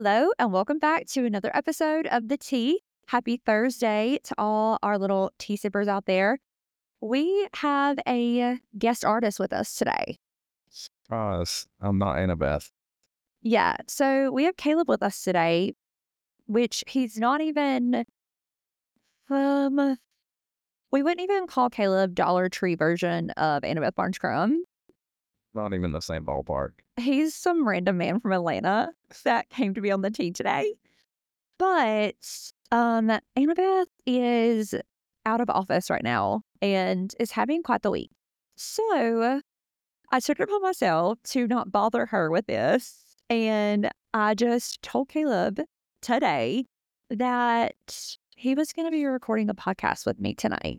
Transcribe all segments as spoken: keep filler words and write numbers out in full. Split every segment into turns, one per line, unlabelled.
Hello, and welcome back to another episode of The Tea. Happy Thursday to all our little tea sippers out there. We have a guest artist with us today.
Surprise. I'm not Annabeth.
Yeah, so we have Caleb with us today, which he's not even, um, we wouldn't even call Caleb Dollar Tree version of Annabeth Barnes Crumb.
Not even the same ballpark.
He's some random man from Atlanta that came to be on The Tea today. But um, Annabeth is out of office right now and is having quite the week. So I took it upon myself to not bother her with this. And I just told Caleb today that he was going to be recording a podcast with me tonight.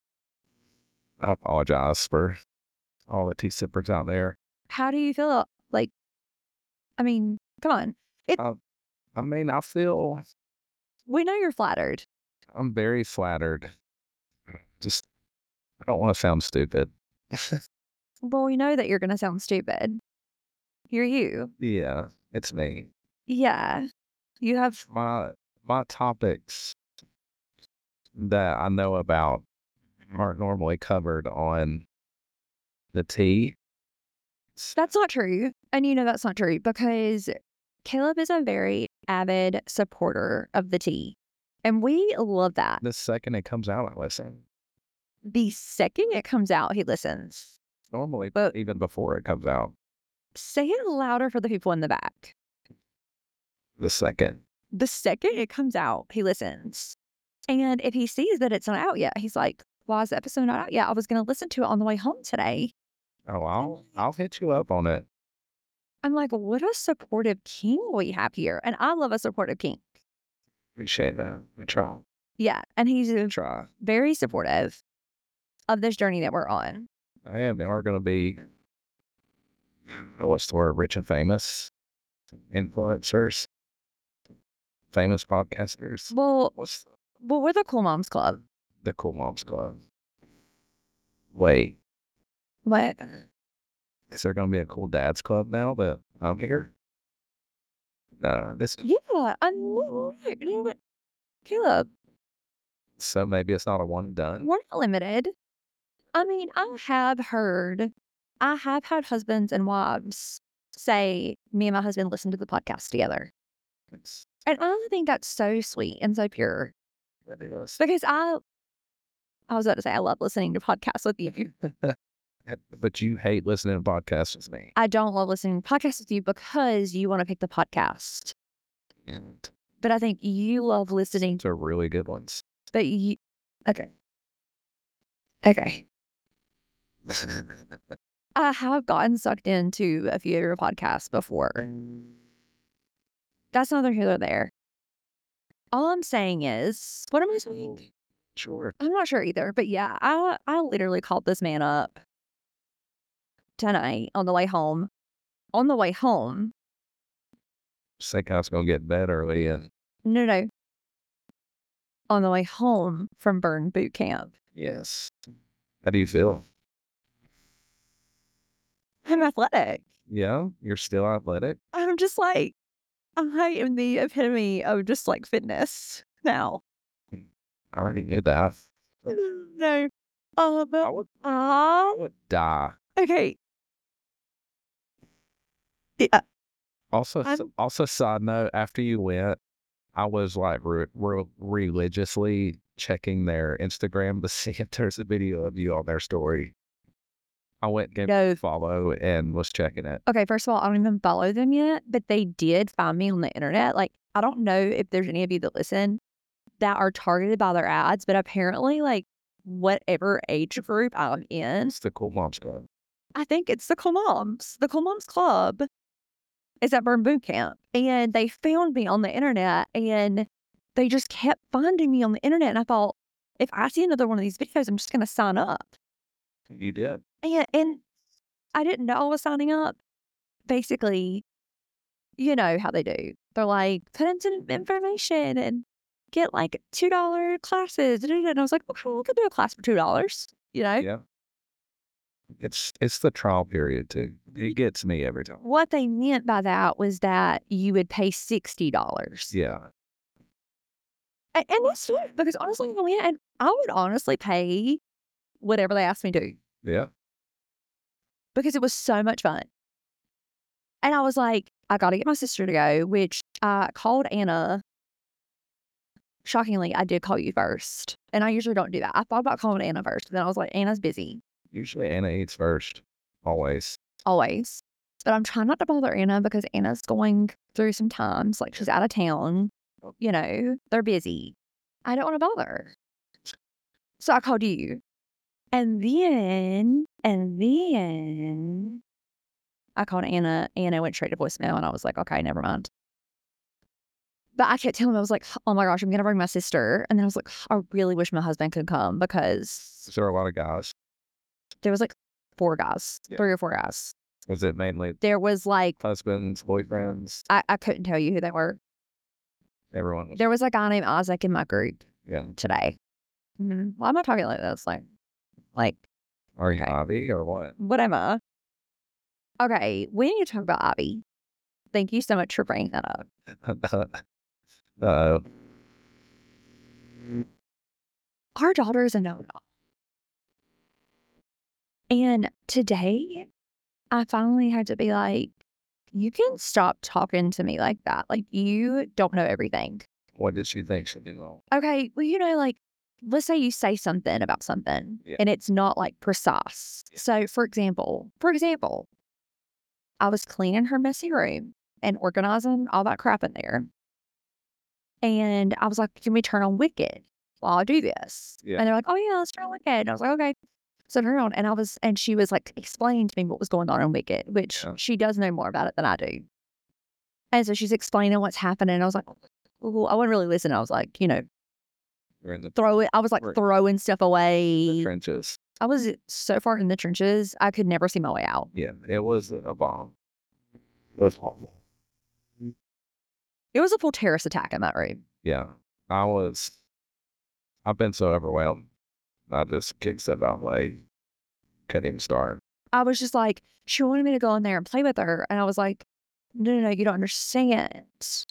I apologize for all the tea sippers out there.
How do you feel? Like, I mean, come on. It,
I, I mean, I feel
we know you're flattered.
I'm very flattered. Just, I don't want to sound stupid.
Well, we know that you're going to sound stupid. You're you.
Yeah, it's me.
Yeah. You have
My my topics that I know about aren't normally covered on the tea.
That's not true. And you know that's not true because Caleb is a very avid supporter of the tea. And we love that.
The second it comes out, I listen.
The second it comes out, he listens.
Normally,
But
even before it comes out.
say it louder for the people in the back.
The second.
The second it comes out, he listens. And if he sees that it's not out yet, he's like, why is the episode not out yet? I was going to listen to it on the way home today.
Oh, I'll I'll hit you up on it.
I'm like, what a supportive king we have here. And I love a supportive king.
Appreciate that. We try.
Yeah. And he's
Try.
very supportive of this journey that we're on.
I am. They are going to be, what's the word, rich and famous influencers, famous podcasters.
Well,
What's the,
well, we're the Cool Moms Club.
the Cool Moms Club? Wait,
What?
is there going to be a Cool Dads Club now that I'm here? No, this.
Yeah, I know it. Caleb,
So maybe it's not a one and done.
we're not limited. I mean, I have heard, I have had husbands and wives say, me and my husband listen to the podcast together.
It's,
And I think that's so sweet and so pure.
it is.
Because I, I was about to say, I love listening to podcasts with you.
But you hate listening to podcasts with me.
I don't love listening to podcasts with you because you want to pick the podcast.
And
But I think you love listening
these are really good ones.
But you, okay. Okay. I have gotten sucked into a few of your podcasts before. That's neither here nor there. All I'm saying is, what am I saying?
Sure.
I'm not sure either. But yeah, I I literally called this man up tonight on the way home. On the way home.
Think I was going to get bed early and
No, no. On the way home from Burn Boot Camp.
yes. How do you feel?
I'm athletic.
Yeah, you're still athletic.
I'm just like, I am the epitome of just like fitness now.
I already knew that.
No. Oh,
I
but,
would,
uh,
I would die.
okay. Yeah.
Also, s-
I'm-
also side note, after you went, I was like re- re- religiously checking their Instagram to see if there's a video of you on their story. I went and gave
No.
it a follow and was checking it.
Okay, first of all, I don't even follow them yet, but they did find me on the internet. Like, I don't know if there's any of you that listen that are targeted by their ads, but apparently, like, whatever age group I'm in,
It's the Cool Moms Club.
I think it's the Cool Moms. The Cool Moms Club is at Burn Boot Camp. And they found me on the internet and they just kept finding me on the internet. And I thought, if I see another one of these videos, I'm just going to sign up.
You did.
And, and I didn't know I was signing up. Basically, you know how they do. They're like, put in some information and get like two dollar classes. And I was like, okay, we could do a class for two dollars, you know?
Yeah. It's it's the trial period too. It gets me every time.
What they meant by that was that you would pay sixty dollars.
Yeah.
And, and that's fine, because honestly, I went and I would honestly pay whatever they asked me to,
Yeah.
because it was so much fun. And I was like, I got to get my sister to go, which I called Anna. Shockingly, I did call you first. And I usually don't do that. I thought about calling Anna first. But then I was like, Anna's busy.
Usually Anna eats first. Always.
Always. But I'm trying not to bother Anna because Anna's going through some times. Like, she's out of town. You know, they're busy. I don't want to bother her. So I called you. And then, and then I called Anna. Anna went straight to voicemail. And I was like, okay, never mind. But I kept telling him, I was like, oh my gosh, I'm going to bring my sister. And then I was like, I really wish my husband could come, because
Is there a lot of guys?
there was like four guys,
Yeah.
three or four guys.
Was it mainly
There was like,
husbands, boyfriends?
I, I couldn't tell you who they were.
Everyone was.
There was a guy named Isaac in my group
Yeah.
today. Mm-hmm. Why am I talking like this? Like, like,
Are you
Okay.
Ivy or what?
what am I? Okay, we need to talk about Abby. Thank you so much for bringing that up.
Uh,
Our daughter is a know-it-all. And today, I finally had to be like, you can stop talking to me like that. Like, you don't know everything.
what did she think she did wrong?
Okay, well, you know, like, let's say you say something about something
Yeah.
and it's not like precise.
Yeah.
So, for example, for example, I was cleaning her messy room and organizing all that crap in there. And I was like, can we turn on Wicked while I do this?
Yeah.
And they're like, oh, yeah, let's turn on Wicked. And I was like, okay. So I turned it on, and I was, and she was like explaining to me what was going on in Wicked, which
Yeah.
she does know more about it than I do. And so she's explaining what's happening. And I was like, ooh, I wasn't really listening. I was like, you know,
We're in the
throw it. I was like
Right.
throwing stuff away.
trenches.
I was so far in the trenches, I could never see my way out.
Yeah, it was a bomb. It was horrible.
It was a full terrorist attack in that room.
Yeah, I was. I've been so overwhelmed. I just kicked stuff out like couldn't even start.
I was just like, she wanted me to go in there and play with her. And I was like, no, no, no, you don't understand.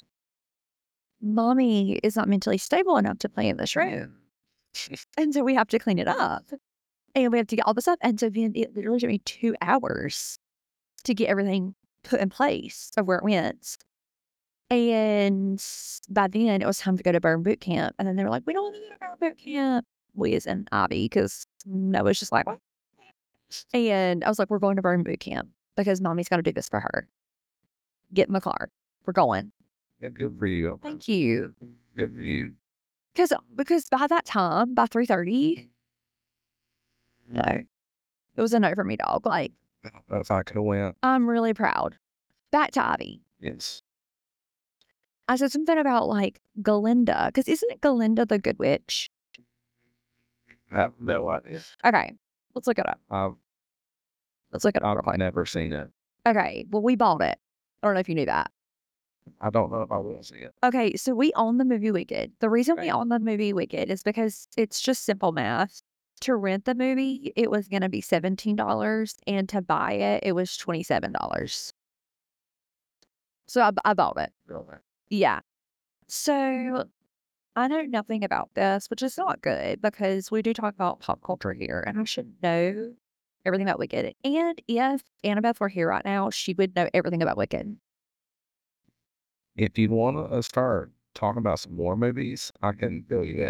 Mommy is not mentally stable enough to play in this room. And so we have to clean it up. And we have to get all this up. And so then it literally took me two hours to get everything put in place of where it went. And by then it was time to go to burn boot camp. And then they were like, we don't want to go to burn boot camp. We as in Ivy, because Noah's just like, what? And I was like, we're going to burn boot camp because mommy's got to do this for her. Get in the car. We're going.
Yeah, good for you.
Thank you.
Good for you.
Because because by that time, by three thirty, no, it was a no for me, dog. Like,
If I could have went,
I'm really proud. Back to Ivy.
yes.
I said something about like Galinda, because isn't it Galinda the Good Witch?
I have no idea.
Okay, let's look it up.
I've,
Let's look it up real
I've
quick.
never seen it.
Okay, well, we bought it. I don't know if you knew that.
I don't know if I will see it.
Okay, so we own the movie Wicked. The reason we
Right.
own the movie Wicked is because it's just simple math. To rent the movie, it was going to be seventeen dollars, and to buy it, it was twenty-seven dollars. So I, I bought it.
Really.
Yeah. So I know nothing about this, which is not good because we do talk about pop culture here, and I should know everything about Wicked. And if Annabeth were here right now, she would know everything about Wicked.
If you want to start talking about some more movies, I can fill you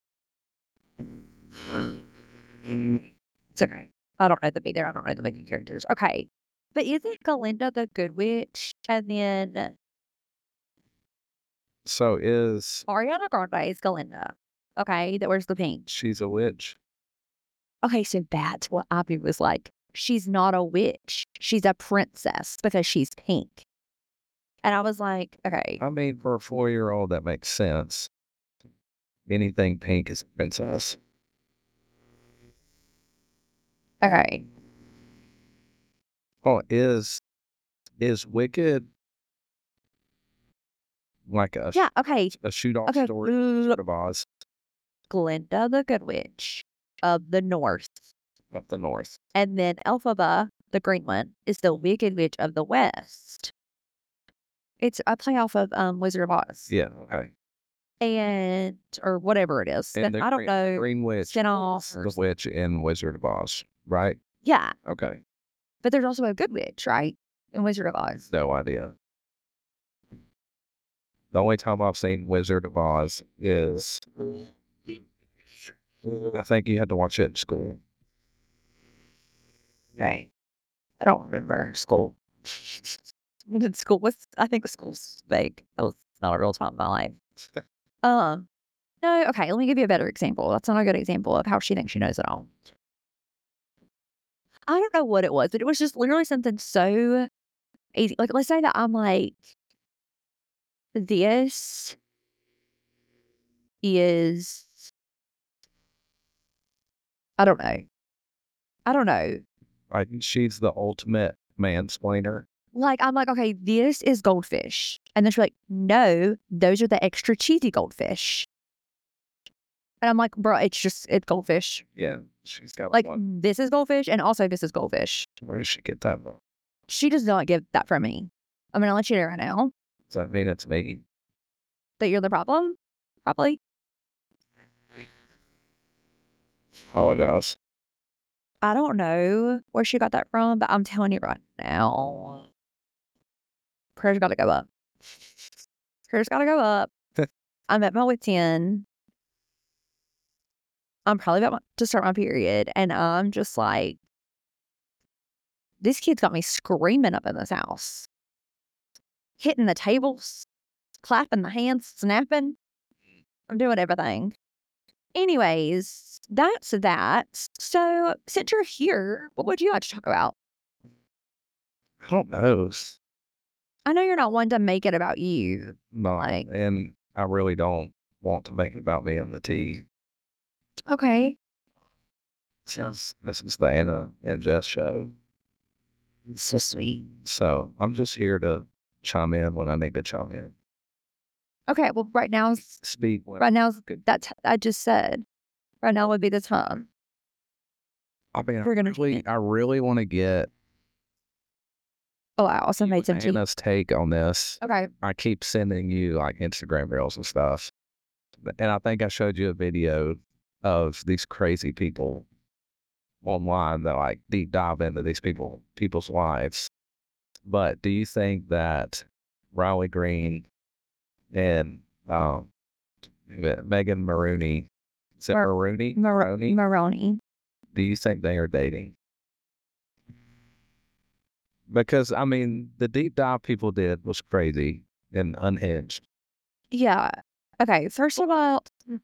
in.
It's okay. I don't know the either. I don't know the main characters. Okay. But isn't Galinda the Good Witch? And then
So is
Ariana Grande is Galinda. Okay. That wears the pink.
she's a witch?
Okay. So that's what Abby was like. She's not a witch. She's a princess because she's pink. And I was like, okay.
I mean, for a four-year-old, that makes sense. Anything pink is a princess.
Okay.
Oh, is is Wicked like a
Yeah. Okay.
a shoot off
Okay.
story sort of Oz?
Glinda the Good Witch of the North
Up the north.
And then Elphaba, the green one, is the Wicked Witch of the West. It's a play off of um, Wizard of Oz.
Yeah, okay.
And, or whatever it is.
And the
I don't
green,
know.
Green Witch.
Spin-off.
The witch in Wizard of Oz, right?
Yeah.
Okay.
But there's also a good witch, right? In Wizard of Oz.
No idea. The only time I've seen Wizard of Oz is, I think you had to watch it in school.
Right. I don't remember school. School was, I think the school's fake. That was not a real time in my life. um, no, okay, let me give you a better example. That's not a good example of how she thinks she knows it all. I don't know what it was, but it was just literally something so easy. Like, let's say that I'm like, this is, I don't know. I don't know.
Like, she's the ultimate mansplainer.
Like, I'm like, okay, this is goldfish. And then she's like, no, those are the extra cheesy goldfish. And I'm like, bro, it's just, it's goldfish.
Yeah, she's got
Like,
one.
this is goldfish, and also this is goldfish.
Where does she get that from?
She does not get that from me. I'm going to let you know right now
Does that mean it's me?
that you're the problem. Probably.
Oh, it does.
I don't know where she got that from, but I'm telling you right now, prayer's got to go up. Prayer's got to go up. I'm at my wit's end. I'm probably about to start my period, and I'm just like, this kid's got me screaming up in this house. Hitting the tables, clapping the hands, snapping. I'm doing everything. Anyways, that's that. So, since you're here, what would you like to talk about?
I don't know.
I know you're not one to make it about you.
No,
Like-
and I really don't want to make it about me and the tea.
Okay.
Since this is the Anna and Jess show.
So sweet.
So I'm just here to chime in when I need to chime in.
Okay, well, right now,
Speak when
right now, that's, I just said, right now would be the time.
I mean, I
We're gonna-
really, I really want to get
Oh, I also made some tea.
Anna's take on this.
Okay.
I keep sending you like Instagram reels and stuff. And I think I showed you a video of these crazy people online that like deep dive into these people, people's lives. But do you think that Riley Green and um, Megan Maroney, is it
Mar-
Maroney?
Mar-
Maroney?
Maroney.
Do you think they are dating? Because, I mean, the deep dive people did was crazy and unhinged.
Yeah. Okay, first of all,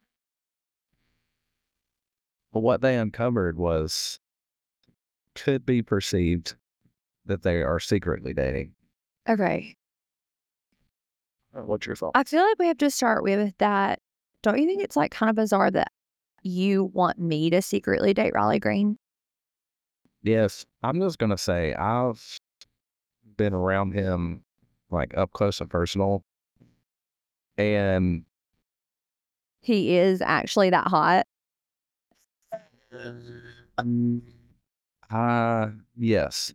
But what they uncovered was could be perceived that they are secretly dating.
okay.
What's your thought?
I feel like we have to start with that. Don't you think it's like kind of bizarre that you want me to secretly date Riley Green?
Yes, I'm just going to say I've been around him like up close and personal. And
He is actually that hot.
uh yes.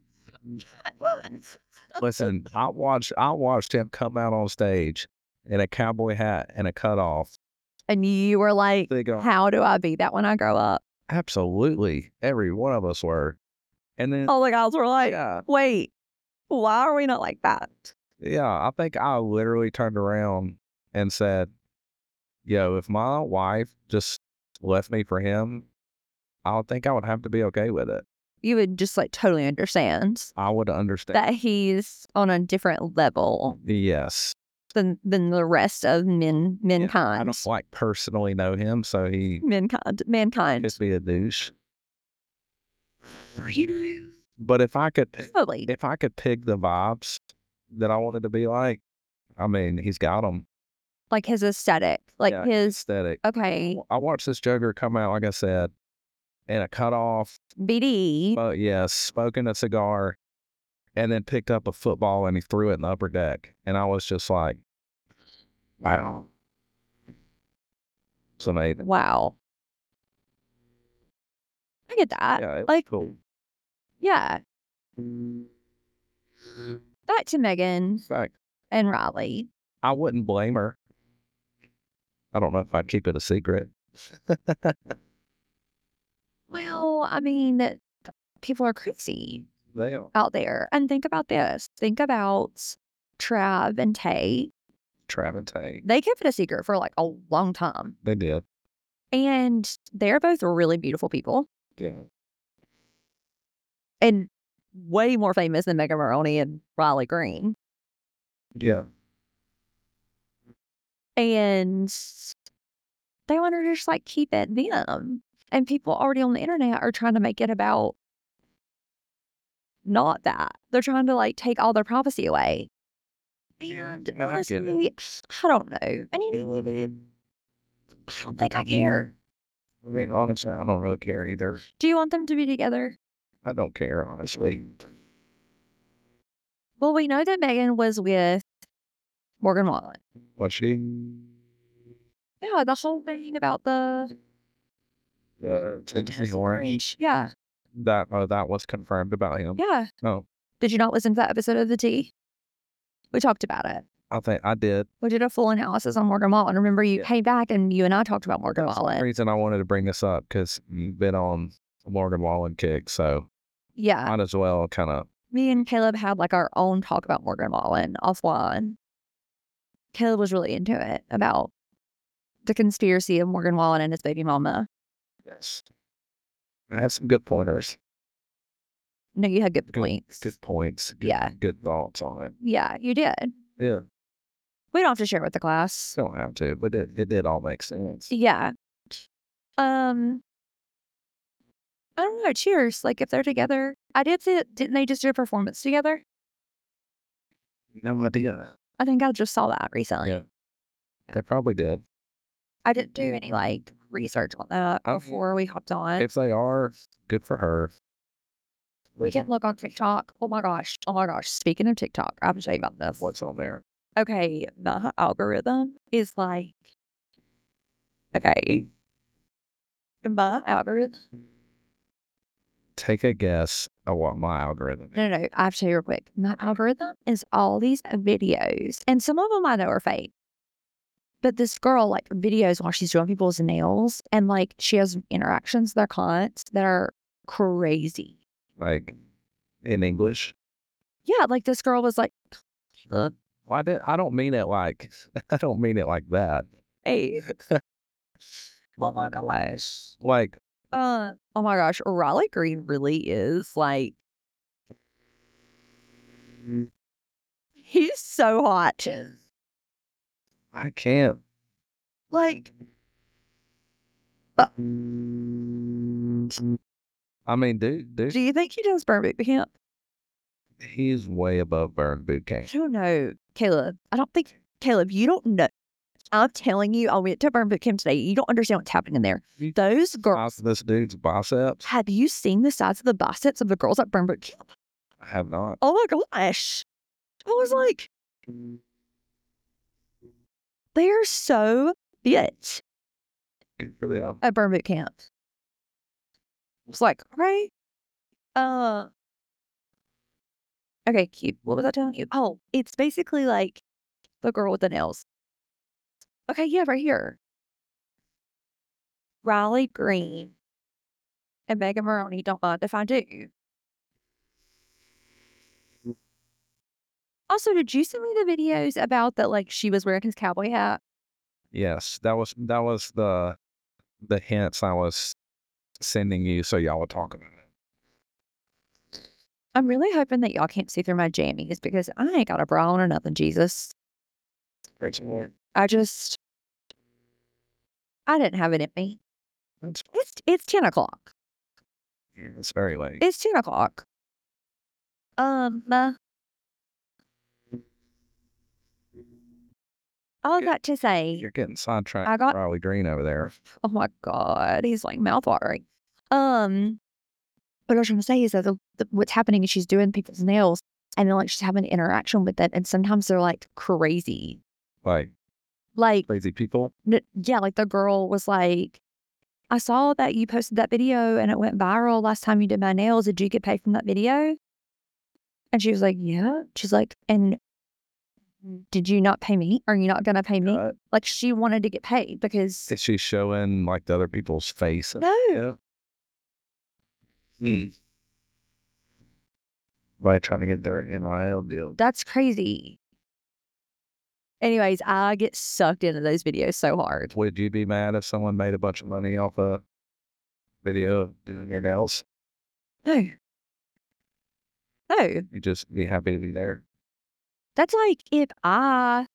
Listen, I watched I watched him come out on stage in a cowboy hat and a cutoff.
And you were like,
They go,
how do I be that when I grow up?
absolutely. Every one of us were. And then
All the guys were like,
yeah,
wait, why are we not like that?
yeah, I think I literally turned around and said, yo, if my wife just left me for him, I would think I would have to be okay with it.
You would just like totally understand
I would understand.
that he's on a different level
Yes.
than than the rest of men
Yeah, I
mankind.
don't like personally know him, so he
mankind. Mankind.
could be a douche. But if I could,
Totally.
if I could pick the vibes that I wanted to be like, I mean, he's got them.
Like his aesthetic. Like
Yeah,
his
aesthetic.
okay.
I watched this Joker come out, like I said, in a cutoff,
B D.
but yes, smoking a cigar, and then picked up a football and he threw it in the upper deck. And I was just like, wow. It's amazing.
Wow. get that.
Yeah, it's
Like,
cool.
yeah. Back to Megan
Fact.
and Riley.
I wouldn't blame her. I don't know if I'd keep it a secret.
Well, I mean, people are crazy
They are.
out there. And think about this. Think about Trav and Tay.
Trav and Tay.
They kept it a secret for like a long time.
They did.
And they're both really beautiful people.
Yeah.
And way more famous than Megan Maroney and Riley Green.
Yeah.
And they wanted to just like keep it them. And people already on the internet are trying to make it about not that. They're trying to like take all their privacy away. And
Yeah, I get it.
honestly, I don't know. I mean, I don't think I care.
I mean, honestly, I don't really care either.
Do you want them to be together?
I don't care, honestly.
Well, we know that Megan was with Morgan Wallen.
Was she?
Yeah, the whole thing about the
The Tennessee Orange.
Yeah,
That, oh, that was confirmed about him.
yeah.
Oh,
Did you not listen to that episode of The Tea? We talked about it.
I think I did.
We did a full analysis on Morgan Wallen. Remember, you
Yeah.
came back and you and I talked about Morgan
That's the
Wallen.
reason I wanted to bring this up, because you've been on a Morgan Wallen kick, so
Yeah.
might as well kind of.
Me and Caleb had like our own talk about Morgan Wallen offline. Caleb was really into it about the conspiracy of Morgan Wallen and his baby mama.
Yes. I have some good pointers.
No, you had good
Good,
points.
good points. Good,
Yeah.
Good thoughts on it.
Yeah, you did.
Yeah.
We don't have to share with the class.
Don't have to, but it, it did all make sense.
Yeah. Um, I don't know. Cheers. Like if they're together, I did see that. Didn't they just do a performance together?
No idea.
I think I just saw that recently.
Yeah. They probably did.
I didn't do any like research on that
Okay.
before we hopped on.
If they are, good for her.
We can look on TikTok. Oh my gosh. Oh my gosh. Speaking of TikTok, I have to tell you about this.
What's on there?
Okay, the algorithm is like, okay, my algorithm.
Take a guess of what my algorithm is.
No, no, no. I have to tell you real quick. My algorithm is all these videos, and some of them I know are fake. But this girl like videos while she's doing people's nails, and like she has interactions with their clients that are crazy.
Like, in English.
Yeah, like this girl was like,
Well, I, did, I don't mean it like, I don't mean it like that.
hey, oh my gosh.
Like,
Uh, oh my gosh, Riley Green really is like, he's so hot.
I can't.
Like,
I mean, dude, dude,
do you think he does burn boot camp?
he's way above burn boot
I
camp.
don't know, Caleb. I don't think, Caleb, you don't know. I'm telling you, I went to burn boot camp today. You don't understand what's happening in there.
You-
Those
Size
girls,
of this dude's biceps?
have you seen the size of the biceps of the girls at burn boot camp?
I have not.
Oh my gosh. I was like, they're so fit
Good for them.
at burn boot camp. It's like, right? Uh, okay, cute. What was I telling you? Oh, it's basically like the girl with the nails. Okay, yeah, right here. Riley Green and Megan Maroney don't mind if I do. Also, did you send me the videos about that? Like she was wearing his cowboy hat.
Yes, that was that was the the hints I was sending you, so y'all would talk about it.
I'm really hoping that y'all can't see through my jammies because I ain't got a bra on or nothing, Jesus. I just, I didn't have it in me.
That's
It's it's ten o'clock.
it's very late.
It's ten o'clock. Um, uh, all that to say,
You're getting sidetracked.
I got-
Riley Green over there.
oh my God, he's like mouthwatering. Um, what I was trying to say is that the, the, what's happening is she's doing people's nails and then like she's having an interaction with them, and sometimes they're like crazy.
Like
Like,
crazy people.
n- yeah, like the girl was like, I saw that you posted that video and it went viral last time you did my nails. Did you get paid from that video? And she was like, yeah. She's like, and did you not pay me? Are you not going to pay me?
Uh,
Like, she wanted to get paid because.
Is she showing like the other people's face?
No.
Hmm. By trying to get their N I L deal.
That's crazy. Anyways, I get sucked into those videos so hard.
Would you be mad if someone made a bunch of money off a video of doing your nails?
No. No.
You'd just be happy to be there.
That's like if I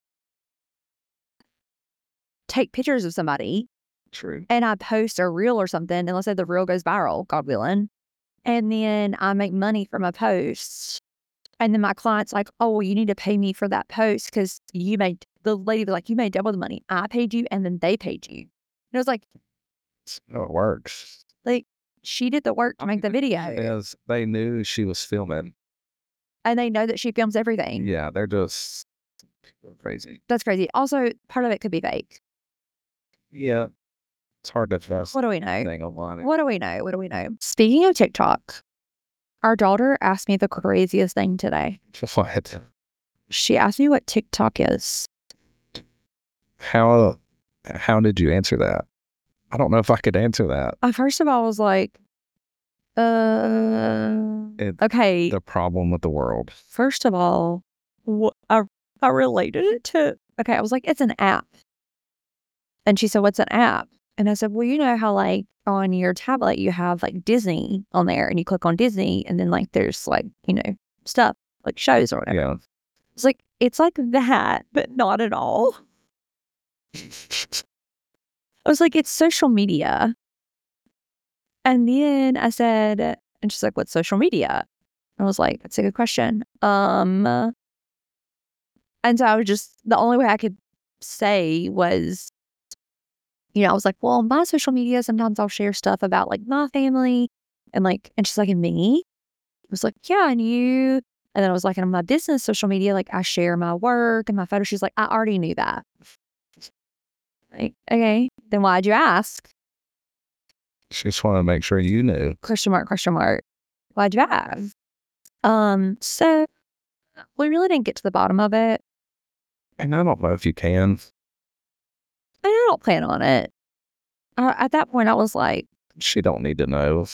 take pictures of somebody
True.
and I post a reel or something, and let's say the reel goes viral, God willing, and then I make money from a post, and then my client's like, oh, well, you need to pay me for that post because you made, the lady was like, you made double the money. I paid you, and then they paid you. And it was like,
Oh, it works.
like, she did the work to make the video.
Because they knew she was filming.
And they know that she films everything.
Yeah, they're just crazy.
That's crazy. Also, part of it could be fake.
Yeah. It's hard to trust
What do we know?
anything online.
What do we know? What do we know? Speaking of TikTok, our daughter asked me the craziest thing today.
What?
She asked me what TikTok is.
How, how did you answer that? I don't know if I could answer that.
Uh, first of all, I was like, uh,
It-
okay.
The problem with the world.
First of all, wh- I, I related it to, okay, I was like, it's an app. And she said, what's an app? And I said, well, you know how like on your tablet you have like Disney on there and you click on Disney and then like there's like, you know, stuff like shows or whatever.
Yeah.
It's like, it's like that, but not at all. I was like, it's social media. And then I said, and she's like, what's social media? I was like, that's a good question. Um, and so I was just, the only way I could say was, you know, I was like, well, my social media, sometimes I'll share stuff about like my family and like, and she's like, and me? I was like, yeah, and you. And then I was like, on my business social media, like I share my work and my photos. She's like, I already knew that. Like, okay, then why'd you ask?
She just wanted to make sure you knew.
Question mark, question mark. Why'd you ask? Um, so we really didn't get to the bottom of it.
And I don't know if you can.
And I don't plan on it. Uh, at that point, I was like,
She don't need to know.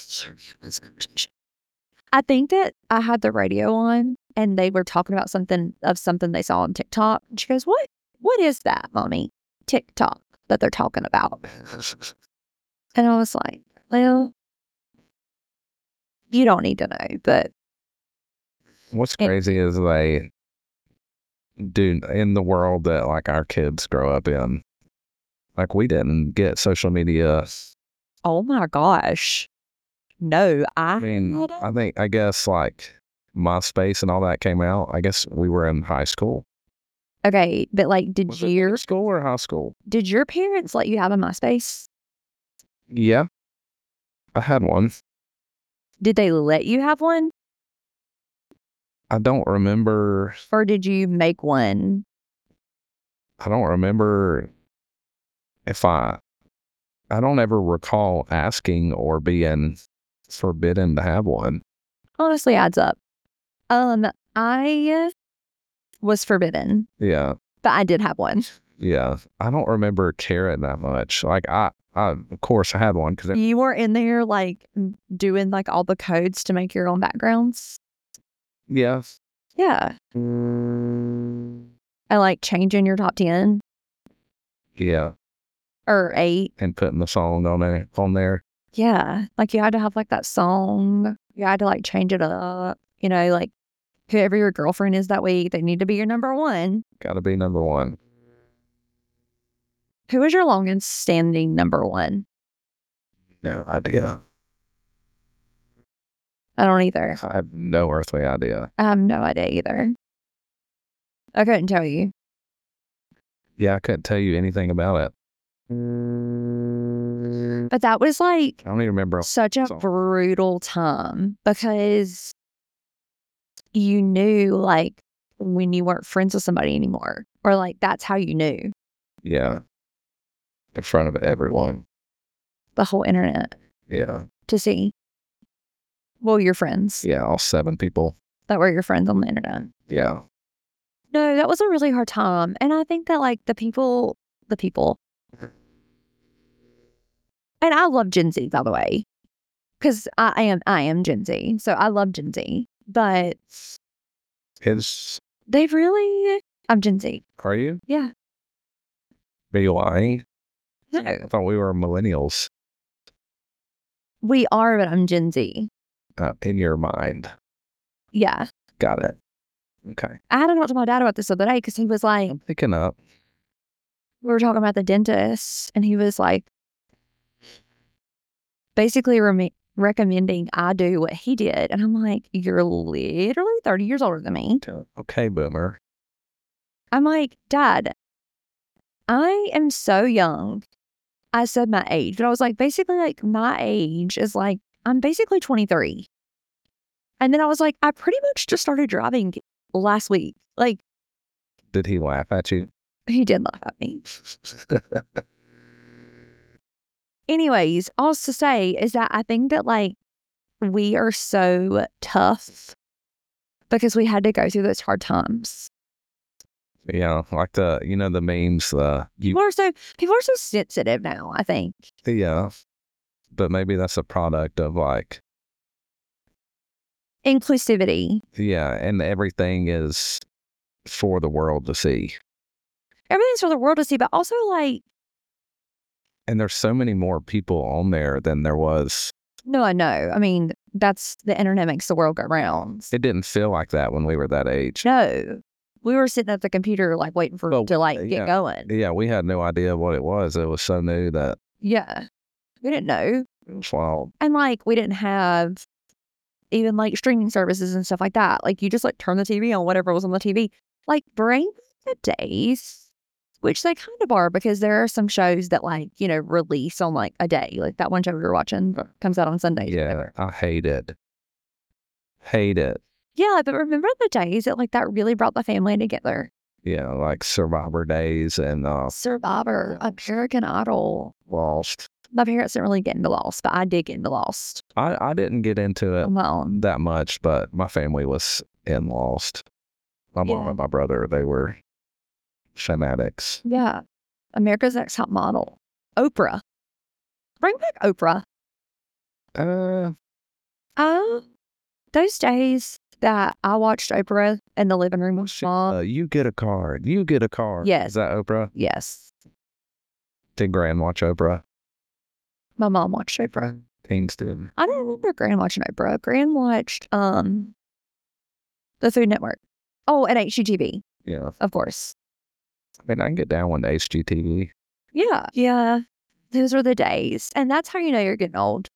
I think that I had the radio on and they were talking about something of something they saw on TikTok. And she goes, what? What is that, mommy? TikTok that they're talking about. And I was like, well, you don't need to know, but
What's
And-
crazy is they do in the world that like our kids grow up in. Like we didn't get social media.
oh my gosh. No, I,
I mean,
had it.
I think I guess like MySpace and all that came out. I guess we were in high school.
Okay, but like, did
Was it
your
middle school or high school?
did your parents let you have a MySpace?
Yeah, I had one.
Did they let you have one,
I don't remember.
or did you make one?
I don't remember if I. I don't ever recall asking or being forbidden to have one.
Honestly, adds up. Um, I was forbidden,
Yeah,
but I did have one.
yeah. I don't remember caring that much. Like I, I of course I had one because
You were in there like doing like all the codes to make your own backgrounds.
yeah,
Yeah, and like changing your top ten
yeah,
or eight.
and putting the song on there on there.
Yeah, like you had to have like that song. You had to like change it up. You know, like whoever your girlfriend is that week, they need to be your number one.
Got to be number one.
Who is your longest standing number one?
No idea.
I don't either.
I have no earthly idea.
I have no idea either. I couldn't tell you.
Yeah, I couldn't tell you anything about it.
But that was like
I don't even remember.
such a
song.
brutal time because you knew like when you weren't friends with somebody anymore, or like that's how you knew.
Yeah, in front of everyone.
the whole internet
Yeah.
to see. Well, your friends
Yeah. All seven people.
that were your friends on the internet.
Yeah.
No, that was a really hard time. And I think that like the people, the people, and I love Gen Z, by the way, because I, I am, I am Gen Z. So I love Gen Z, but
Is,
they've really, I'm Gen Z.
are you?
Yeah.
Are you lying?
No,
I thought we were millennials
we are, but I'm Gen Z.
uh, in your mind.
Yeah.
Got it. Okay.
I had to talk to my dad about this the other day because he was like,
I'm picking up.
we were talking about the dentist, and he was like, basically rem- recommending I do what he did. And I'm like, you're literally thirty years older than me.
Okay, boomer.
I'm like, Dad, I am so young. I said my age, but I was like, basically, like, my age is like, I'm basically twenty-three. And then I was like, I pretty much just started driving last week. Like,
Did he laugh at you?
he did laugh at me. Anyways, all to say is that I think that, like, we are so tough because we had to go through those hard times.
Yeah, like the, you know, the memes, uh, you,
People are so, people are so sensitive now, I think.
yeah, but maybe that's a product of like,
Inclusivity.
yeah, and everything is for the world to see.
Everything's for the world to see, but also, like,
And there's so many more people on there than there was.
no, I know. I mean, that's the internet makes the world go round.
It didn't feel like that when we were that age.
No. We were sitting at the computer, like, waiting for
Well,
it to, like,
yeah.
get going.
Yeah, we had no idea what it was. It was so new that
Yeah. We didn't know.
it was wild.
And, like, we didn't have even, like, streaming services and stuff like that. Like, you just, like, turn the T V on, whatever was on the T V. Like, bring the days, which they kind of are, because there are some shows that, like, you know, release on, like, a day. Like, that one show we were watching comes out on Sundays. or
Yeah,
whatever.
I hate it. Hate it.
Yeah, but remember the days that, like, that really brought the family together?
Yeah, like Survivor Days and uh,
Survivor, American Idol.
Lost.
My parents didn't really get into Lost, but I did get into Lost.
I, I didn't get into it
Alone.
that much, but my family was in Lost. My mom
Yeah.
and my brother, they were fanatics.
Yeah. America's Next Top Model. Oprah. Bring back Oprah.
Uh,
Uh, those days that I watched Oprah in the living room with
shit,
mom.
uh, you get a car. You get a car.
Yes.
Is that Oprah?
Yes.
Did Gran watch Oprah?
My mom watched Oprah.
Teens did.
I don't remember Gran watching Oprah. Gran watched um the Food Network. Oh, and H G T V,
Yeah.
of course.
I mean, I can get down with H G T V.
Yeah. Yeah. Those are the days. And that's how you know you're getting old.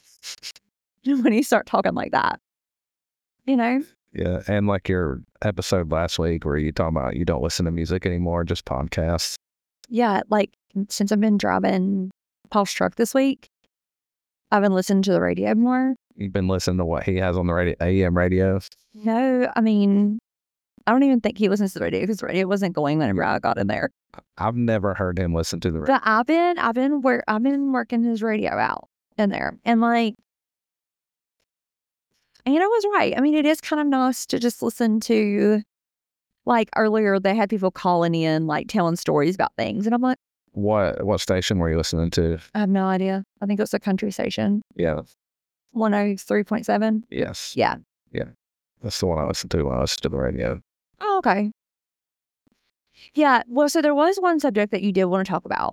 When you start talking like that. You know?
Yeah. And like your episode last week where you talk about you don't listen to music anymore, just podcasts.
Yeah, like since I've been driving Paul's truck this week, I've been listening to the radio more.
You've been listening to what he has on the radio, A M radio.
No, I mean, I don't even think he listens to the radio because the radio wasn't going whenever I got in there.
I've never heard him listen to the radio.
But I've been, I've been, work, I've been working his radio out in there, and like, and you know what's right? I mean, it is kind of nice to just listen to. Like earlier, they had people calling in, like telling stories about things, and I'm like,
What what station were you listening to?
I have no idea. I think it was a country station,
Yeah.
one oh three point seven.
Yes.
Yeah.
That's the one I listened to when I listened to the radio.
Oh, okay. Yeah. Well, so there was one subject that you did want to talk about.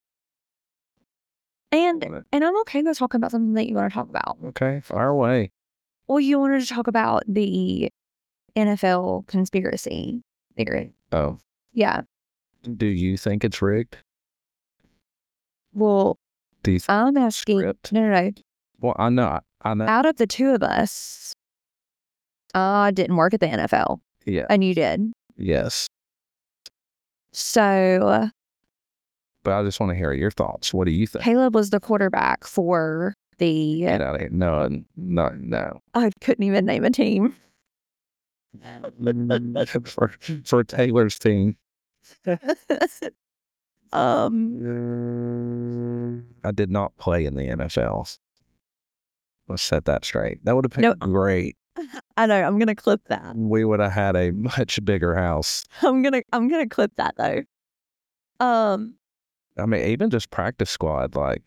And and I'm okay with talking about something that you want to talk about.
Okay, fire away.
Well, you wanted to talk about the N F L conspiracy theory.
Oh,
Yeah.
do you think it's rigged?
Well,
Do you th-
I'm asking.
Script?
No, no, no.
well, I know, I know.
Out of the two of us, I didn't work at the N F L,
Yeah.
and you did.
Yes.
So
But I just want to hear your thoughts. What do you think?
Caleb was the quarterback for the.
Get out of here. No, no, no.
I couldn't even name a team.
for, for Taylor's team.
Um,
I did not play in the N F L. Let's set that straight. That would have been
No.
great.
I know. I'm gonna clip that.
We would have had a much bigger house.
I'm gonna I'm gonna clip that though. Um,
I mean, even just practice squad, like,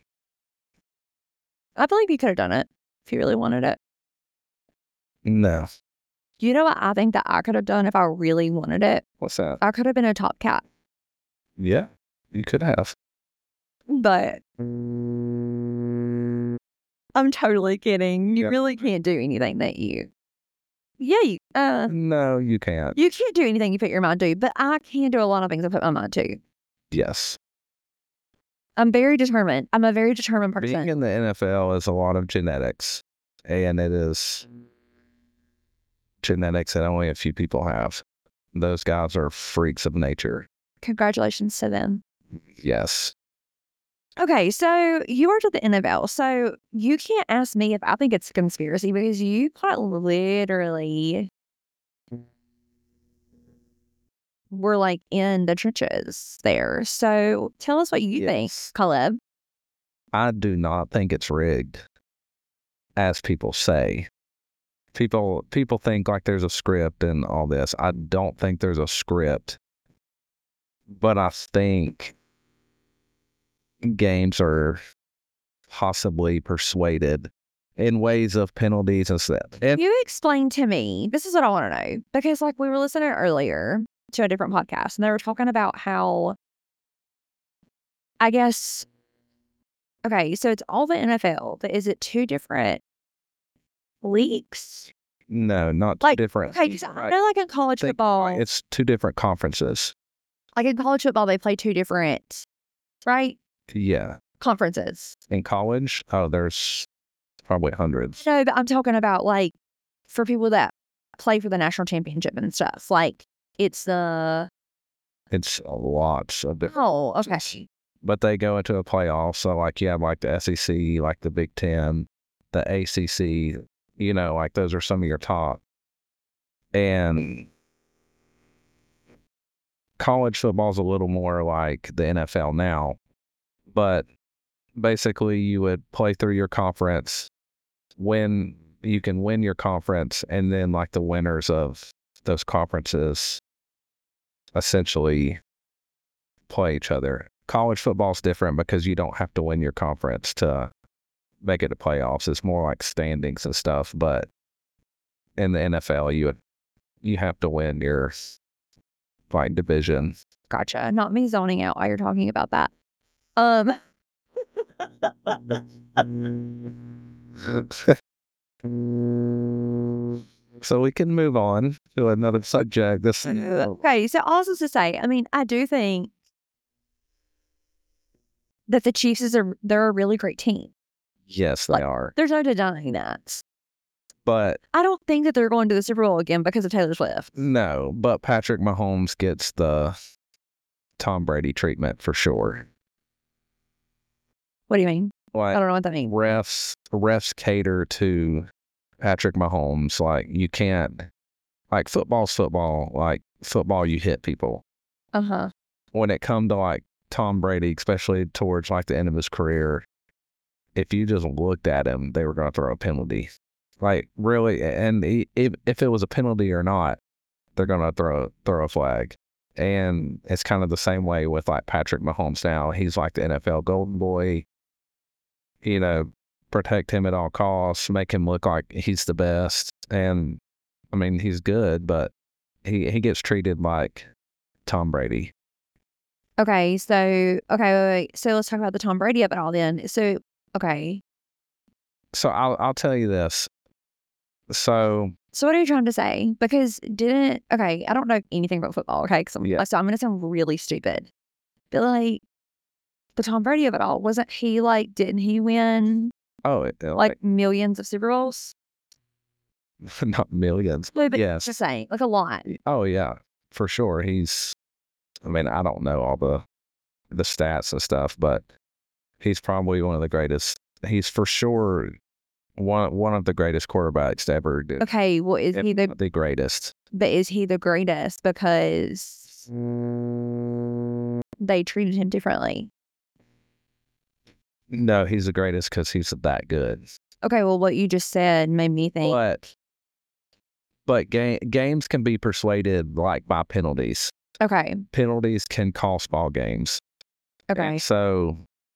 I believe you could have done it if you really wanted it.
no.
You know what I think that I could have done if I really wanted it?
What's that?
I could have been a top cat.
Yeah, you could have.
But I'm totally kidding. You
Yeah.
really can't do anything that you. Yeah, you, uh,
No, you can't.
you can't do anything you put your mind to, but I can do a lot of things I put my mind to.
Yes.
I'm very determined. I'm a very determined person.
Being in the N F L is a lot of genetics, and it is genetics that only a few people have. Those guys are freaks of nature.
Congratulations to them.
Yes.
Okay, so you worked at the N F L, so you can't ask me if I think it's a conspiracy because you quite literally were like in the trenches there. So tell us what you think,
Yes.
Caleb.
I do not think it's rigged, as people say. People people think like there's a script and all this. I don't think there's a script, but I think games are possibly persuaded in ways of penalties and stuff. And
You explain to me, this is what I want to know, because like we were listening earlier to a different podcast and they were talking about how, I guess, okay, so it's all the N F L, but is it two different leagues?
no, not
Like,
different.
Okay, because I
Right.
know like in college
Think-
football,
It's two different conferences.
like in college football, they play two different, right?
Yeah.
Conferences.
In college, oh, there's probably hundreds.
No, but I'm talking about like for people that play for the national championship and stuff. Like it's the,
It's lots of different.
oh, okay.
But they go into a playoff. So, like, you have like the S E C, like the Big Ten, the A C C, you know, like those are some of your top. And college football is a little more like the N F L now. But basically, you would play through your conference, win, you can win your conference, and then like the winners of those conferences essentially play each other. College football is different because you don't have to win your conference to make it to playoffs. It's more like standings and stuff. But in the N F L, you you have to win your like division.
Gotcha. Not me zoning out while you're talking about that. Um,
So we can move on to another subject. This
okay, so also to say, I mean, I do think that the Chiefs is a they're a really great team.
yes, they
Like-
are.
There's no denying that.
But
I don't think that they're going to the Super Bowl again because of Taylor Swift.
no, but Patrick Mahomes gets the Tom Brady treatment for sure.
What do you mean? I
Like
don't know what that means.
refs, refs cater to Patrick Mahomes. Like you can't, like football's football. Like football, you hit people.
Uh huh.
When it come to like Tom Brady, especially towards like the end of his career, if you just looked at him, they were going to throw a penalty. Like really, and he, if if it was a penalty or not, they're going to throw throw a flag. And it's kind of the same way with like Patrick Mahomes now. He's like the N F L golden boy. You know, protect him at all costs, make him look like he's the best. And I mean, he's good, but he, he gets treated like Tom Brady.
Okay, so okay, wait, wait. So let's talk about the Tom Brady of it all then. So okay,
So I'll I'll tell you this. So
so what are you trying to say? Because didn't okay, I don't know anything about football. Okay, because I'm
Yeah.
so I'm gonna sound really stupid, but like the Tom Brady of it all, wasn't he like? Didn't he win
oh, it,
like millions of Super Bowls?
not millions.
No, but
Yes.
just saying, like a lot.
Oh yeah, for sure. He's. I mean, I don't know all the the stats and stuff, but he's probably one of the greatest. He's for sure one one of the greatest quarterbacks to ever do.
Okay, well, is
If
he the?
not the greatest.
But is he the greatest? Because they treated him differently.
No, he's the greatest because he's that good.
Okay, well, what you just said made me think.
But but ga- games can be persuaded like by penalties.
Okay.
Penalties can cost ball games.
Okay.
And so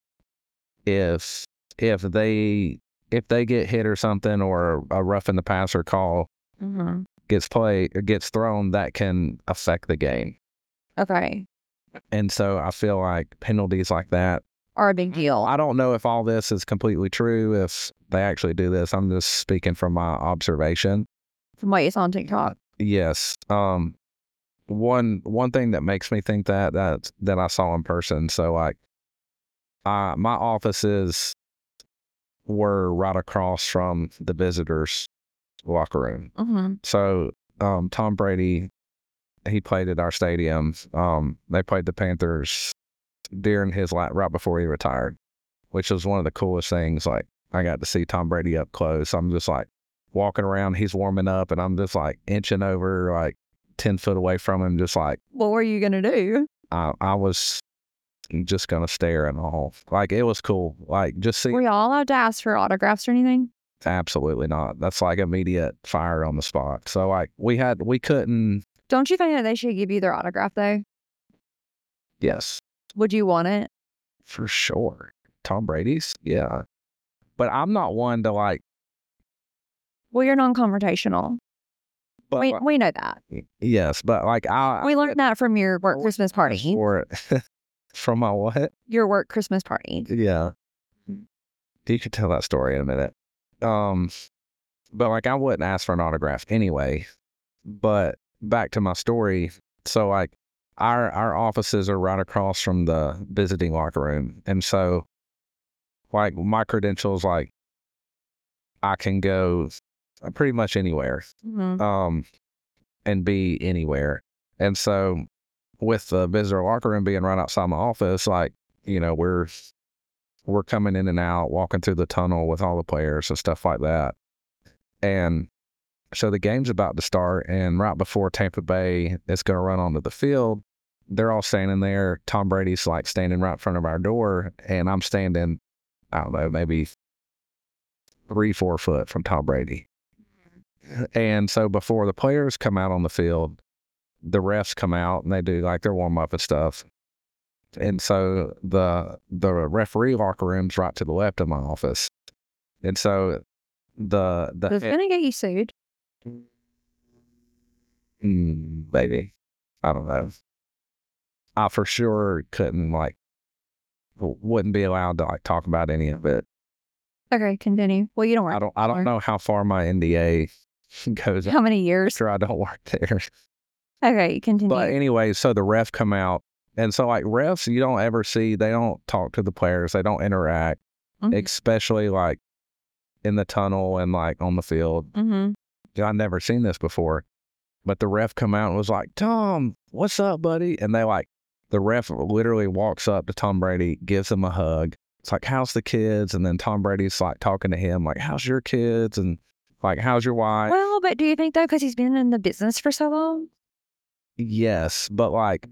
if if they if they get hit or something, or a rough in the passer call
Mm-hmm.
gets played or gets thrown, that can affect the game.
Okay.
And so I feel like penalties like that
Are a big deal.
I don't know if all this is completely true, if they actually do this. I'm just speaking from my observation.
From what you saw on TikTok.
Yes. Um, one one thing that makes me think that that that I saw in person. So like, uh, my offices were right across from the visitors' locker room.
Mm-hmm.
So um, Tom Brady, he played at our stadium. Um, they played the Panthers during his la- right before he retired, which was one of the coolest things. Like, I got to see Tom Brady up close. I'm just like walking around, he's warming up, and I'm just like inching over like ten foot away from him, just like,
What were you gonna do?
I, I was just gonna stare and all. Like, it was cool. Like, just see.
Were y'all allowed to ask for autographs or anything?
Absolutely not. That's like immediate fire on the spot. So like, we had we couldn't.
Don't you think that they should give you their autograph though?
Yes,
Would you want it?
for sure. Tom Brady's, yeah. But I'm not one to like.
Well, you're non-confrontational.
But
We we know that.
yes, but like I.
We learned that from your work Christmas party.
Or from my what?
Your work Christmas party.
Yeah. You could tell that story in a minute. Um, but like, I wouldn't ask for an autograph anyway. But back to my story. So like, our our offices are right across from the visiting locker room, and so like my credentials, like I can go pretty much anywhere,
Mm-hmm.
um, and be anywhere. And so with the visitor locker room being right outside my office, like, you know, we're we're coming in and out, walking through the tunnel with all the players and stuff like that. And so the game's about to start, and right before Tampa Bay is going to run onto the field, they're all standing there. Tom Brady's like standing right in front of our door, and I'm standing, I don't know, maybe three, four foot from Tom Brady. And so before the players come out on the field, the refs come out and they do like their warm up and stuff. And so the the referee locker room's right to the left of my office. And so the the
It's gonna get you sued.
Mm, maybe. I don't know. I for sure couldn't like w- wouldn't be allowed to like talk about any of it.
Okay, continue. Well, you don't work.
I don't I don't
there.
know how far my N D A goes
How many years?
after I don't work there.
Okay, continue.
But anyway, so the ref come out, and so like refs, you don't ever see, they don't talk to the players, they don't interact,
Mhm.
especially like in the tunnel and like on the field.
Mm-hmm.
Yeah, I've never seen this before. But the ref come out and was like, Tom, what's up, buddy? And they like, the ref literally walks up to Tom Brady, gives him a hug. It's like, how's the kids? And then Tom Brady's like talking to him, like, how's your kids? And like, how's your wife?
Well, but do you think though, because he's been in the business for so long,
Yes, but like,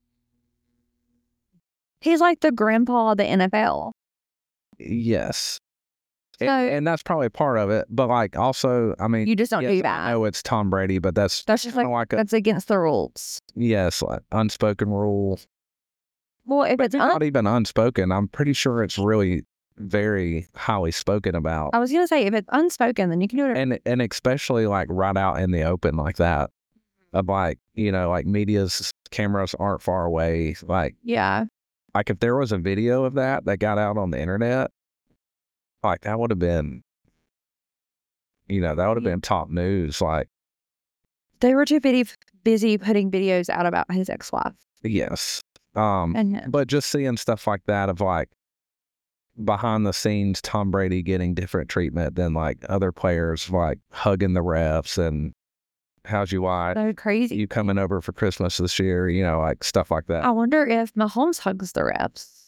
he's like the grandpa of the N F L.
yes.
So-
and, and that's probably part of it. But like, also, I mean,
You just don't
yes,
do
I
that.
know it's Tom Brady, but that's,
That's just
kinda
like,
like a,
that's against the rules.
yes, like unspoken rule.
Well, if
But
it's
it's
un-
not even unspoken. I'm pretty sure it's really very highly spoken about.
I was gonna say if it's unspoken, then you can do it.
and and especially like right out in the open like that, of like, you know, like media's cameras aren't far away, like
Yeah.
like if there was a video of that that got out on the internet, like that would have been, you know, that would have
Yeah.
been top news. Like,
They were too busy, busy putting videos out about his ex-wife
yes, um
and him.
but just seeing stuff like that of like behind the scenes Tom Brady getting different treatment than like other players, like hugging the refs and how's your wife,
So crazy.
you coming over for Christmas this year, you know, like stuff like that.
I wonder if Mahomes hugs the refs.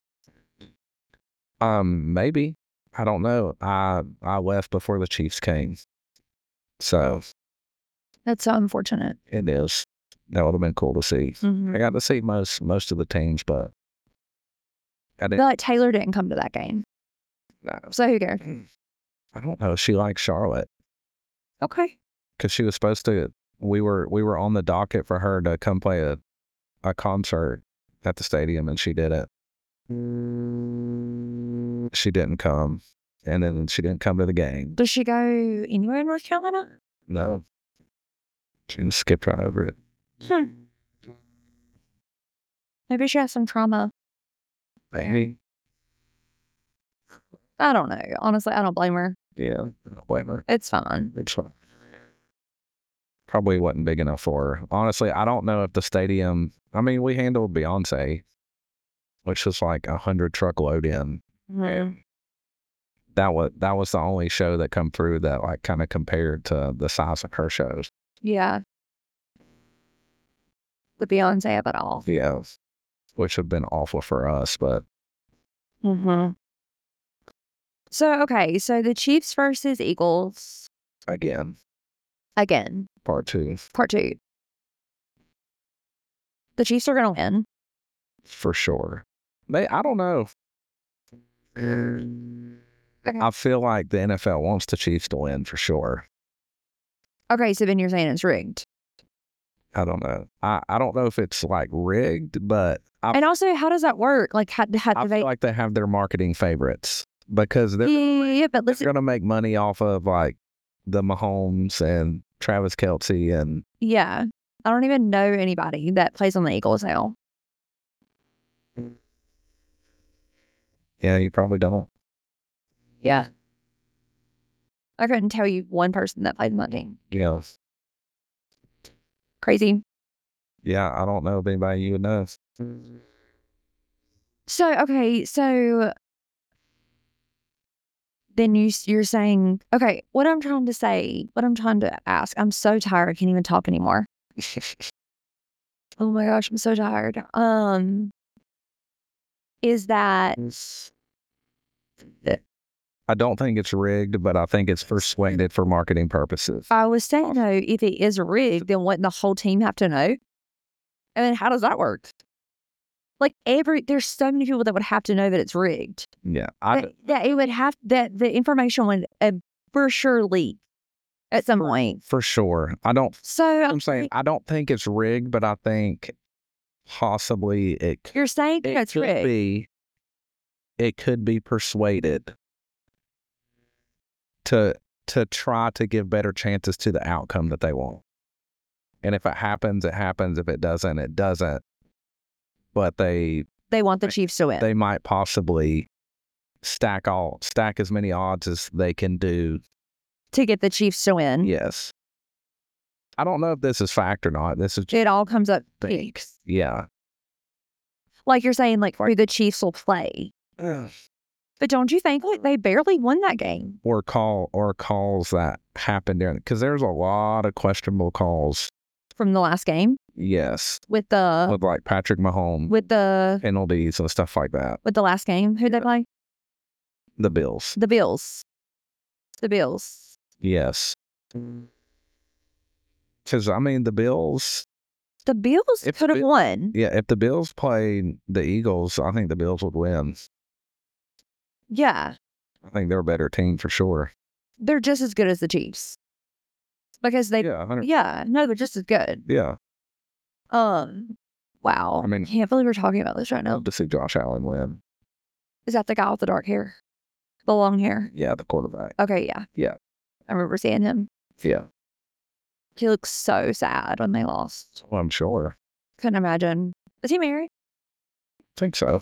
Um, maybe. I don't know. I I left before the Chiefs came. So
That's so unfortunate.
it is. That would have been cool to see.
Mhm.
I got to see most most of the teams, but I didn't.
But Taylor didn't come to that game.
No.
So who cares?
I don't know. She likes Charlotte
Okay.
because she was supposed to. We were we were on the docket for her to come play a a concert at the stadium, and she didn't. She didn't come, and then she didn't come to the game.
Does she go anywhere in North Carolina?
No, she just skipped right over it.
Hmm. Maybe she has some trauma.
Maybe.
I don't know. Honestly, I don't blame her.
Yeah. I don't blame her.
It's fine.
It's fine. Probably wasn't big enough for her. Honestly, I don't know if the stadium. I mean, we handled Beyonce, which was like a hundred truckload in.
Mm-hmm.
That was that was the only show that come through that like kind of compared to the size of her shows.
Yeah. The Beyonce of it all.
Yeah, which have been awful for us, but
Mm-hmm. So, okay. So the Chiefs versus Eagles.
again,
Again.
part two
Part two. The Chiefs are going to win.
for sure. They, I don't know.
Okay.
I feel like the N F L wants the Chiefs to win for sure.
Okay, so then you're saying it's rigged.
I don't know. I, I don't know if it's like rigged, but I,
And also, how does that work? Like, how, how
I
do
feel
they...
like they have their marketing favorites because they're,
Yeah, yeah, but
they're
listen...
going to make money off of like the Mahomes and Travis Kelce and
Yeah. I don't even know anybody that plays on the Eagles now.
yeah, you probably don't.
Yeah. I couldn't tell you one person that played on that team.
Yeah.
Crazy.
Yeah, I don't know if anybody you would know.
So, okay, so then you, you're saying, okay, what I'm trying to say, what I'm trying to ask, I'm so tired, I can't even talk anymore. Oh my gosh, I'm so tired. Um, is that,
I don't think it's rigged, but I think it's persuaded for marketing purposes.
I was saying, no, if it is rigged, then wouldn't the whole team have to know? I mean, how does that work? Like every, there's so many people that would have to know that it's rigged.
Yeah, I,
That, that it would have, that the information would uh, for sure leak at some point.
for sure. I don't.
So
I'm saying I don't think it's rigged, but I think possibly it. c-
you're saying
It
it's
could
rigged.
be. It could be persuaded to to try to give better chances to the outcome that they want. And if it happens, it happens. If it doesn't, it doesn't. But they
They want the Chiefs to win.
they might possibly stack all stack as many odds as they can do.
to get the Chiefs to win.
Yes. I don't know if this is fact or not. This is just
It all comes up
think.
picks.
Yeah.
Like you're saying, like who the Chiefs will play. But don't you think like they barely won that game?
Or call or calls that happened during because there's a lot of questionable calls.
From the last game
Yes.
with the
With like Patrick Mahomes
with the
penalties and stuff like that.
with the last game. Who'd they play?
The Bills.
The Bills. The Bills.
Yes. Because I mean the Bills.
The Bills
If
could have
Bi-
won.
Yeah, if the Bills played the Eagles, I think the Bills would win.
Yeah.
I think they're a better team for sure.
They're just as good as the Chiefs. Because they
Yeah, one hundred
yeah, no, they're just as good.
Yeah.
Um wow.
I mean-
I can't believe we're talking about this right
I'd
now.
love to see Josh Allen win.
Is that the guy with the dark hair? The long hair?
Yeah, the quarterback.
Okay, yeah.
Yeah.
I remember seeing him.
Yeah.
He looked so sad when they lost.
Well, I'm sure.
Couldn't imagine. Is he married?
I think so.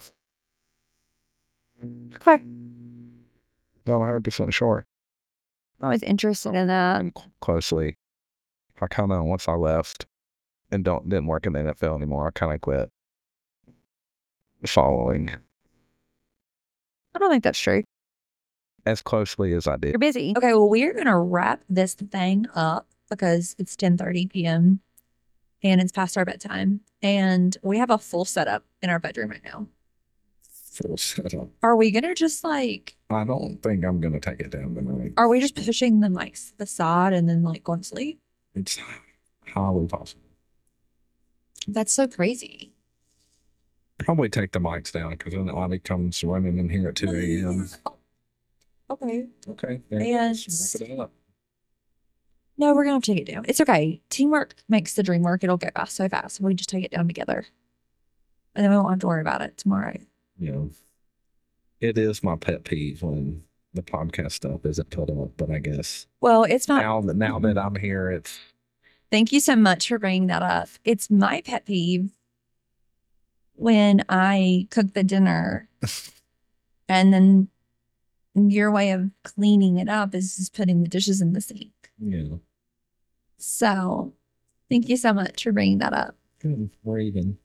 Okay.
No, one hundred percent sure.
I'm always interested in that.
And cl- closely. I kind of, once I left and don't didn't work in the N F L anymore, I kind of quit following
I don't think that's true.
as closely as I did.
You're busy.
Okay, well, we're going to wrap this thing up because it's ten thirty p.m. and it's past our bedtime. And we have a full setup in our bedroom right now.
Full setup.
Are we going to just like,
I don't think I'm going to take it down tonight.
are we just pushing them like to the side and then like going to sleep?
It's highly possible.
That's so crazy.
Probably take the mics down because then Lottie comes running in here at two a.m.
Okay.
Okay. There it
And
is. Wrap it up.
no, we're gonna take it down. It's okay. Teamwork makes the dream work. It'll go by so fast. We just take it down together, and then we won't have to worry about it tomorrow.
You know, it is my pet peeve when the podcast stuff isn't put up, but I guess
Well, it's not.
now that now that I'm here, it's
Thank you so much for bringing that up. It's my pet peeve when I cook the dinner and then your way of cleaning it up is just putting the dishes in the sink.
you know,
So thank you so much for bringing that up.
good. We're even.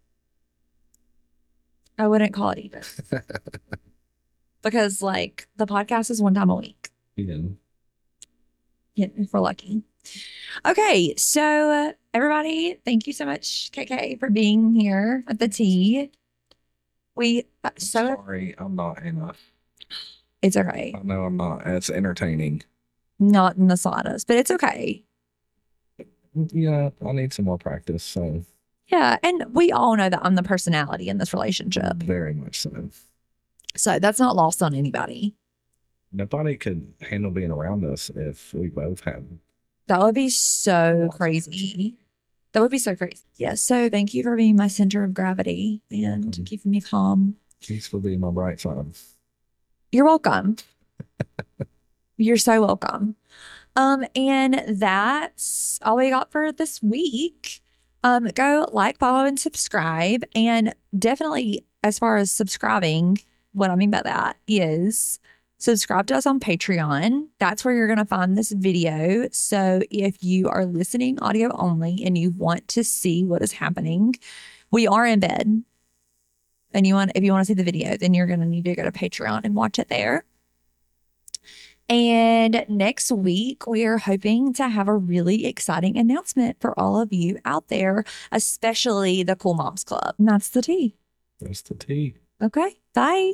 I wouldn't call it even because like the podcast is one time a week.
You know,
Yeah, if we're lucky. Okay, so uh, everybody, thank you so much, K K, for being here at the tea. We uh, so
sorry, I'm not enough.
it's okay,
I know I'm not as entertaining.
not in the slightest, but it's okay.
Yeah, I need some more practice. So
Yeah, and we all know that I'm the personality in this relationship,
very much so.
so that's not lost on anybody.
Nobody could handle being around us if we both had.
That would be so crazy. That would be so crazy. Yeah. So thank you for being my center of gravity and
Welcome.
keeping me calm.
Peace will be my bright side.
You're welcome. You're so welcome. Um, and that's all we got for this week. Um, go like, follow, and subscribe. And definitely, as far as subscribing, what I mean by that is subscribe to us on Patreon. That's where you're going to find this video. So if you are listening audio only and you want to see what is happening, we are in bed. And you want, if you want to see the video, then you're going to need to go to Patreon and watch it there. And next week, we are hoping to have a really exciting announcement for all of you out there, especially the Cool Moms Club. And that's the tea.
That's the tea.
Okay. Bye.